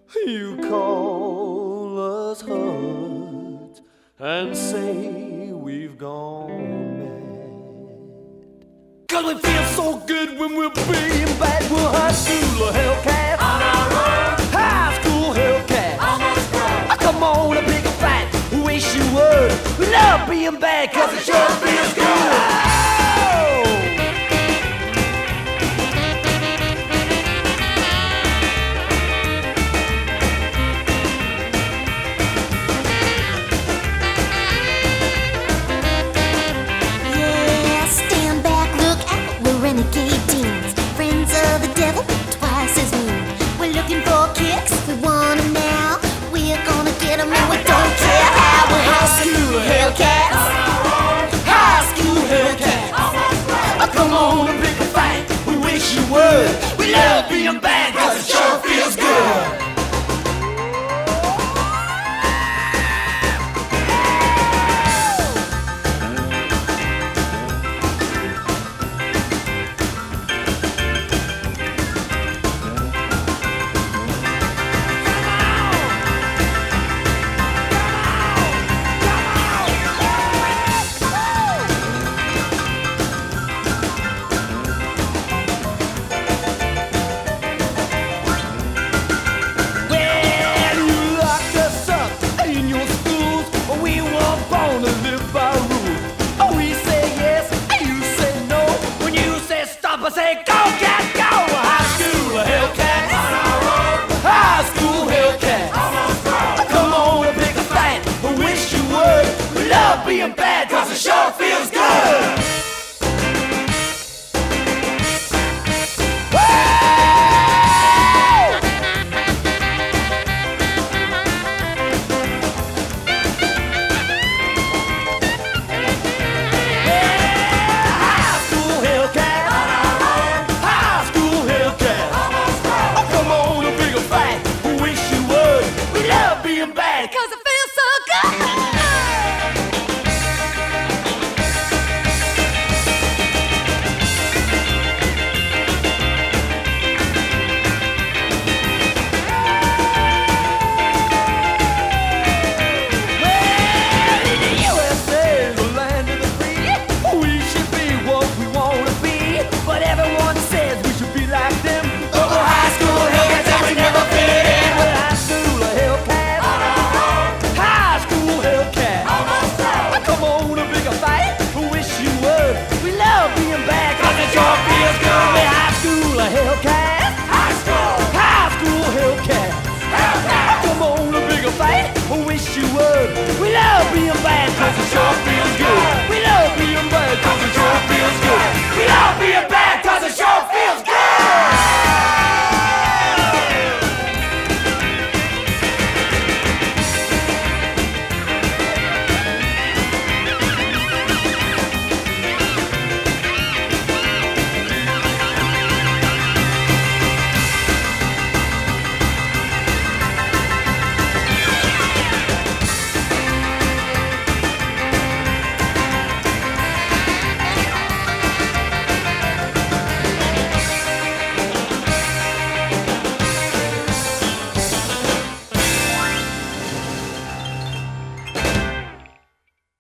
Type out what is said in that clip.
You call us hurt and say we've gone mad. 'Cause we feel so good when we're being bad. We're high school Hellcat on our own. High school Hellcat almost grown. Come on, a big fight. Wish you would. We love being bad 'cause it sure feels good. Renegade teens, friends of the devil, twice as mean. We're looking for kicks, we want them now. We're gonna get them and we don't care how. We're high school Hellcats, high school Hellcats. Oh, come on and pick a fight, we wish you would. We love being bad 'cause it sure feels good. I say go, cat, go! High school Hellcat on our own. High school Hellcat almost grown. Come on and pick a fight. We wish you would. We love being bad 'cause it sure feels good. Because it feels so good. Well, in the USA, the land of the free, we should be what we want to be. But everyone says we should be like them. But we're high school Hellcats and we never fit in. We're high school Hellcats on our own. High school Hellcat almost grown. Come on, a bigger fight. We wish you would. We love being bad 'cause it sure feels good. We're high school Hellcat. High school Hellcat. Come on, a bigger fight. We wish you would. We love being bad 'cause it sure feels good. We love being bad 'cause it sure feels good. We love being bad.